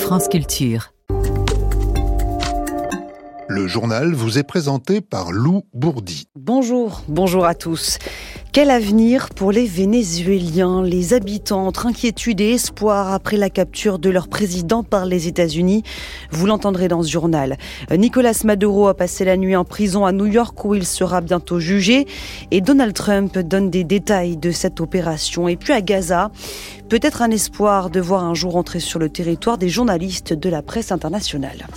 France Culture. Le journal vous est présenté par Lou Bourdi. Bonjour à tous. Quel avenir pour les Vénézuéliens? Les habitants entre inquiétude et espoir après la capture de leur président par les États-Unis. Vous l'entendrez dans ce journal. Nicolas Maduro a passé la nuit en prison à New York où il sera bientôt jugé. Et Donald Trump donne des détails de cette opération. Et puis à Gaza, peut-être un espoir de voir un jour entrer sur le territoire des journalistes de la presse internationale.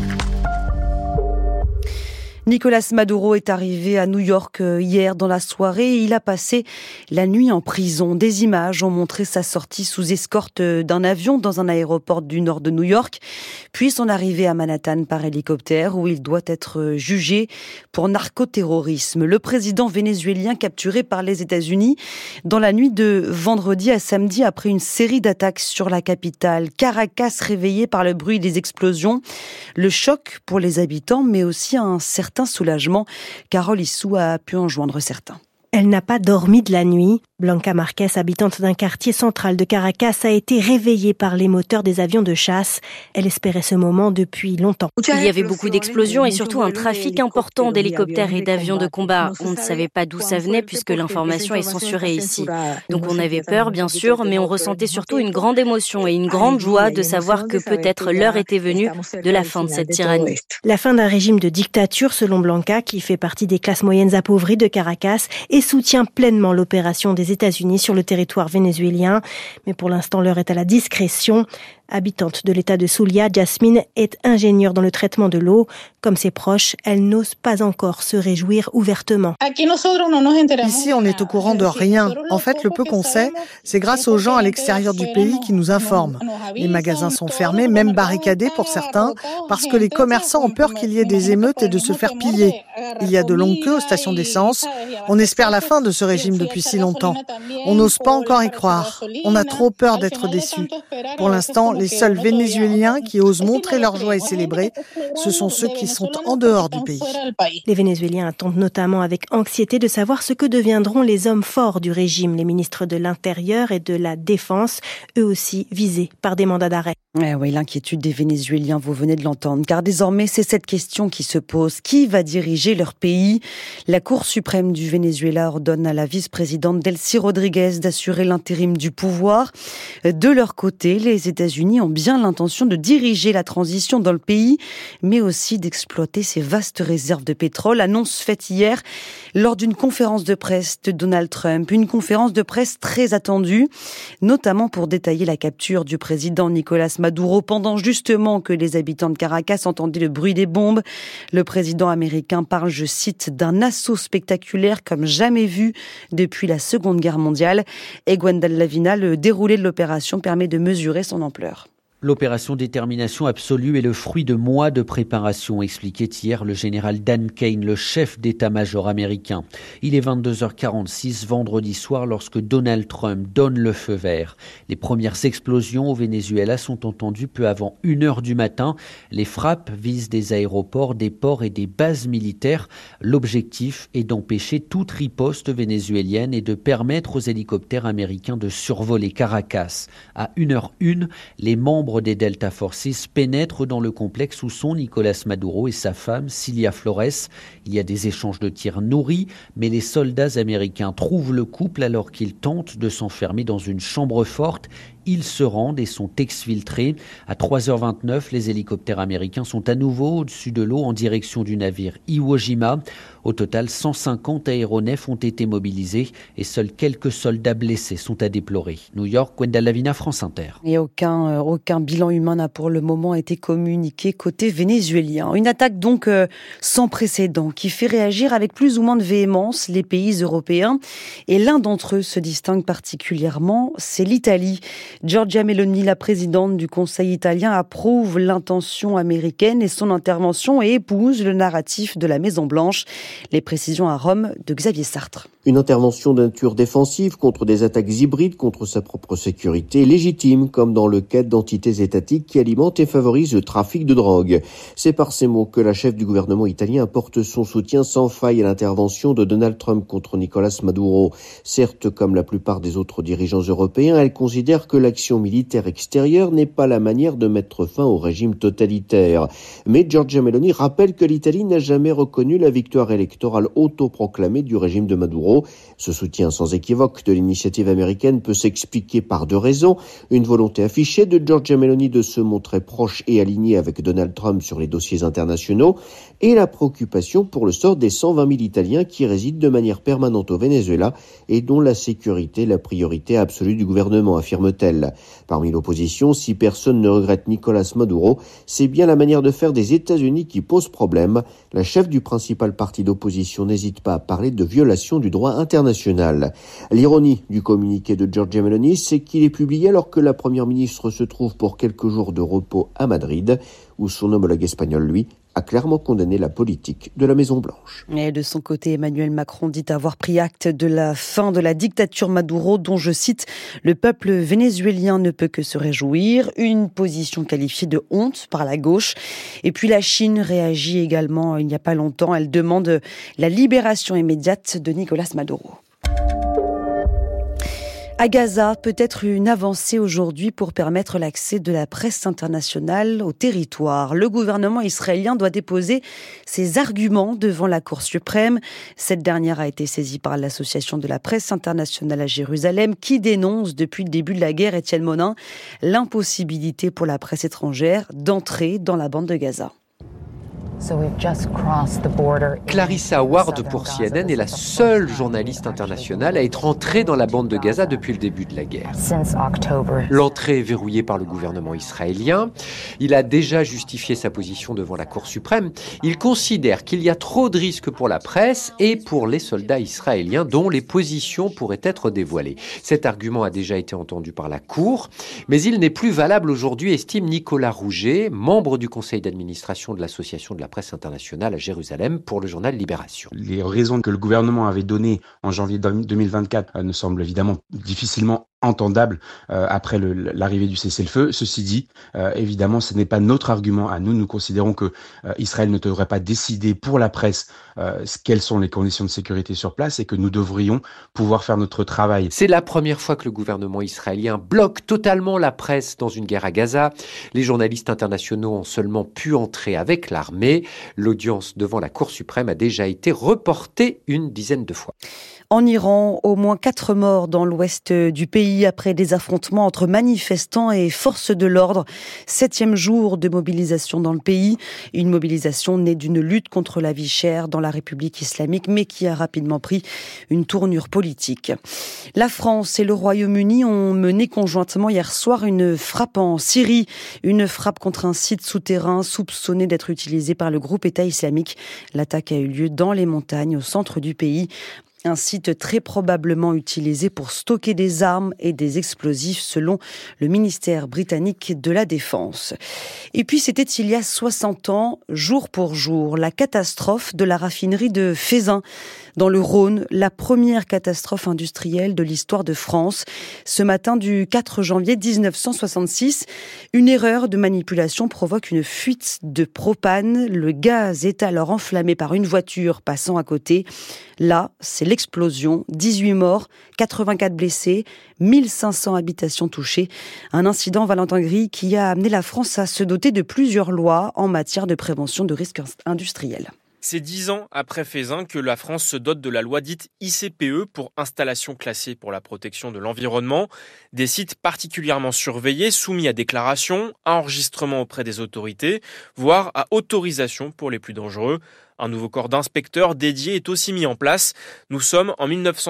Nicolas Maduro est arrivé à New York hier dans la soirée et il a passé la nuit en prison. Des images ont montré sa sortie sous escorte d'un avion dans un aéroport du nord de New York, puis son arrivée à Manhattan par hélicoptère où il doit être jugé pour narcoterrorisme. Le président vénézuélien capturé par les États-Unis dans la nuit de vendredi à samedi après une série d'attaques sur la capitale. Caracas réveillée par le bruit des explosions. Le choc pour les habitants mais aussi un certain soulagement. Carole Issou a pu en joindre certains. Elle n'a pas dormi de la nuit. Blanca Marquez, habitante d'un quartier central de Caracas, a été réveillée par les moteurs des avions de chasse. Elle espérait ce moment depuis longtemps. Il y avait beaucoup d'explosions et surtout un trafic important d'hélicoptères et d'avions de combat. On ne savait pas d'où ça venait puisque l'information est censurée ici. Donc on avait peur, bien sûr, mais on ressentait surtout une grande émotion et une grande joie de savoir que peut-être l'heure était venue de la fin de cette tyrannie. La fin d'un régime de dictature, selon Blanca, qui fait partie des classes moyennes appauvries de Caracas et soutient pleinement l'opération des États-Unis sur le territoire vénézuélien. Mais pour l'instant, l'heure est à la discrétion. Habitante de l'état de Zulia, Jasmine est ingénieure dans le traitement de l'eau. Comme ses proches, elle n'ose pas encore se réjouir ouvertement. Ici, on est au courant de rien. En fait, le peu qu'on sait, c'est grâce aux gens à l'extérieur du pays qui nous informent. Les magasins sont fermés, même barricadés pour certains, parce que les commerçants ont peur qu'il y ait des émeutes et de se faire piller. Il y a de longues queues aux stations d'essence. On espère la fin de ce régime depuis si longtemps. On n'ose pas encore y croire. On a trop peur d'être déçus. Pour l'instant, les seuls Vénézuéliens qui osent montrer leur joie et célébrer, ce sont ceux qui sont en dehors du pays. Les Vénézuéliens attendent notamment avec anxiété de savoir ce que deviendront les hommes forts du régime, les ministres de l'Intérieur et de la Défense, eux aussi visés par des mandats d'arrêt. Oui, l'inquiétude des Vénézuéliens, vous venez de l'entendre, car désormais c'est cette question qui se pose. Qui va diriger leur pays? La Cour suprême du Venezuela ordonne à la vice-présidente Delcy Rodriguez d'assurer l'intérim du pouvoir. De leur côté, les États-Unis ont bien l'intention de diriger la transition dans le pays, mais aussi d'exploiter ces vastes réserves de pétrole. Annonce faite hier lors d'une conférence de presse de Donald Trump. Une conférence de presse très attendue, notamment pour détailler la capture du président Nicolas Maduro pendant justement que les habitants de Caracas entendaient le bruit des bombes. Le président américain parle, je cite, d'un assaut spectaculaire comme jamais vu depuis la Seconde Guerre mondiale. Et Gwendal Lavina, le déroulé de l'opération permet de mesurer son ampleur. L'opération Détermination Absolue est le fruit de mois de préparation, expliquait hier le général Dan Kane, le chef d'état-major américain. Il est 22h46 vendredi soir lorsque Donald Trump donne le feu vert. Les premières explosions au Venezuela sont entendues peu avant 1h du matin. Les frappes visent des aéroports, des ports et des bases militaires. L'objectif est d'empêcher toute riposte vénézuélienne et de permettre aux hélicoptères américains de survoler Caracas. À 1h01, les membres des Delta Forces pénètrent dans le complexe où sont Nicolas Maduro et sa femme Cilia Flores. Il y a des échanges de tirs nourris, mais les soldats américains trouvent le couple alors qu'ils tentent de s'enfermer dans une chambre forte. Ils se rendent et sont exfiltrés. À 3h29, les hélicoptères américains sont à nouveau au-dessus de l'eau en direction du navire Iwo Jima. Au total, 150 aéronefs ont été mobilisés et seuls quelques soldats blessés sont à déplorer. New York, Gwendal Lavina, France Inter. Et aucun bilan humain n'a pour le moment été communiqué côté vénézuélien. Une attaque donc sans précédent qui fait réagir avec plus ou moins de véhémence les pays européens. Et l'un d'entre eux se distingue particulièrement, c'est l'Italie. Giorgia Meloni, la présidente du Conseil italien, approuve l'intention américaine et son intervention et épouse le narratif de la Maison-Blanche. Les précisions à Rome de Xavier Sartre. Une intervention de nature défensive contre des attaques hybrides contre sa propre sécurité est légitime, comme dans le cas d'entités étatiques qui alimentent et favorisent le trafic de drogue. C'est par ces mots que la chef du gouvernement italien apporte son soutien sans faille à l'intervention de Donald Trump contre Nicolás Maduro. Certes, comme la plupart des autres dirigeants européens, elle considère que l'action militaire extérieure n'est pas la manière de mettre fin au régime totalitaire. Mais Giorgia Meloni rappelle que l'Italie n'a jamais reconnu la victoire électorale autoproclamée du régime de Maduro. Ce soutien sans équivoque de l'initiative américaine peut s'expliquer par deux raisons. Une volonté affichée de Giorgia Meloni de se montrer proche et alignée avec Donald Trump sur les dossiers internationaux et la préoccupation pour le sort des 120 000 Italiens qui résident de manière permanente au Venezuela et dont la sécurité est la priorité absolue du gouvernement, affirme-t-elle. Parmi l'opposition, si personne ne regrette Nicolás Maduro, c'est bien la manière de faire des États-Unis qui pose problème. La chef du principal parti d'opposition n'hésite pas à parler de violation du droit international. L'ironie du communiqué de Giorgia Meloni, c'est qu'il est publié alors que la première ministre se trouve pour quelques jours de repos à Madrid, où son homologue espagnol, lui, a clairement condamné la politique de la Maison-Blanche. Et de son côté, Emmanuel Macron dit avoir pris acte de la fin de la dictature Maduro, dont, je cite, le peuple vénézuélien ne peut que se réjouir. Une position qualifiée de honte par la gauche. Et puis la Chine réagit également il n'y a pas longtemps. Elle demande la libération immédiate de Nicolás Maduro. À Gaza, peut-être une avancée aujourd'hui pour permettre l'accès de la presse internationale au territoire. Le gouvernement israélien doit déposer ses arguments devant la Cour suprême. Cette dernière a été saisie par l'Association de la presse internationale à Jérusalem qui dénonce depuis le début de la guerre, Étienne Monin, l'impossibilité pour la presse étrangère d'entrer dans la bande de Gaza. Clarissa Ward pour CNN est la seule journaliste internationale à être entrée dans la bande de Gaza depuis le début de la guerre. L'entrée est verrouillée par le gouvernement israélien. Il a déjà justifié sa position devant la Cour suprême. Il considère qu'il y a trop de risques pour la presse et pour les soldats israéliens dont les positions pourraient être dévoilées. Cet argument a déjà été entendu par la Cour, mais il n'est plus valable aujourd'hui, estime Nicolas Rouget, membre du conseil d'administration de l'Association de la presse internationale à Jérusalem pour le journal Libération. Les raisons que le gouvernement avait données en janvier 2024 ne semblent évidemment difficilement entendable après l'arrivée du cessez-le-feu. Ceci dit, évidemment, ce n'est pas notre argument à nous. Nous considérons que Israël ne devrait pas décider pour la presse quelles sont les conditions de sécurité sur place et que nous devrions pouvoir faire notre travail. C'est la première fois que le gouvernement israélien bloque totalement la presse dans une guerre à Gaza. Les journalistes internationaux ont seulement pu entrer avec l'armée. L'audience devant la Cour suprême a déjà été reportée une dizaine de fois. En Iran, au moins 4 morts dans l'ouest du pays après des affrontements entre manifestants et forces de l'ordre. 7e jour de mobilisation dans le pays. Une mobilisation née d'une lutte contre la vie chère dans la République islamique, mais qui a rapidement pris une tournure politique. La France et le Royaume-Uni ont mené conjointement hier soir une frappe en Syrie. Une frappe contre un site souterrain soupçonné d'être utilisé par le groupe État islamique. L'attaque a eu lieu dans les montagnes au centre du pays. Un site très probablement utilisé pour stocker des armes et des explosifs selon le ministère britannique de la Défense. Et puis c'était il y a 60 ans, jour pour jour, la catastrophe de la raffinerie de Feyzin dans le Rhône, la première catastrophe industrielle de l'histoire de France. Ce matin du 4 janvier 1966, une erreur de manipulation provoque une fuite de propane. Le gaz est alors enflammé par une voiture passant à côté. Là, c'est l'explosion, 18 morts, 84 blessés, 1500 habitations touchées. Un incident, Valentin Gris, qui a amené la France à se doter de plusieurs lois en matière de prévention de risques industriels. C'est 10 ans après Feyzin que la France se dote de la loi dite ICPE pour installation classée pour la protection de l'environnement. Des sites particulièrement surveillés, soumis à déclaration, à enregistrement auprès des autorités, voire à autorisation pour les plus dangereux. Un nouveau corps d'inspecteurs dédié est aussi mis en place. Nous sommes en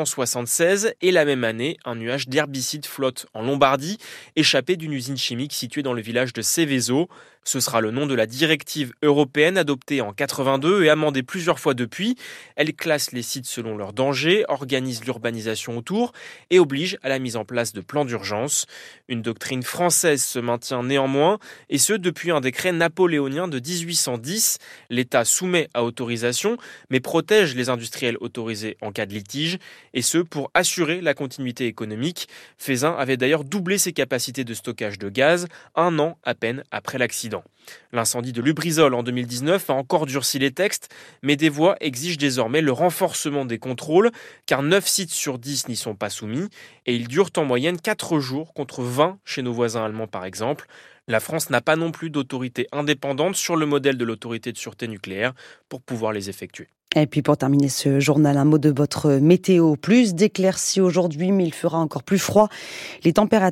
1976 et la même année, un nuage d'herbicides flotte en Lombardie, échappé d'une usine chimique située dans le village de Seveso. Ce sera le nom de la directive européenne adoptée en 82 et amendée plusieurs fois depuis. Elle classe les sites selon leur danger, organise l'urbanisation autour et oblige à la mise en place de plans d'urgence. Une doctrine française se maintient néanmoins, et ce depuis un décret napoléonien de 1810. L'État soumet à l'autorisation, mais protège les industriels autorisés en cas de litige, et ce pour assurer la continuité économique. Feyzin avait d'ailleurs doublé ses capacités de stockage de gaz, 1 an à peine après l'accident. L'incendie de Lubrizol en 2019 a encore durci les textes, mais des voix exigent désormais le renforcement des contrôles, car 9 sites sur 10 n'y sont pas soumis, et ils durent en moyenne 4 jours contre 20 chez nos voisins allemands par exemple. La France n'a pas non plus d'autorité indépendante sur le modèle de l'autorité de sûreté nucléaire pour pouvoir les effectuer. Et puis pour terminer ce journal, un mot de votre météo. Plus d'éclaircies aujourd'hui, mais il fera encore plus froid. Les températures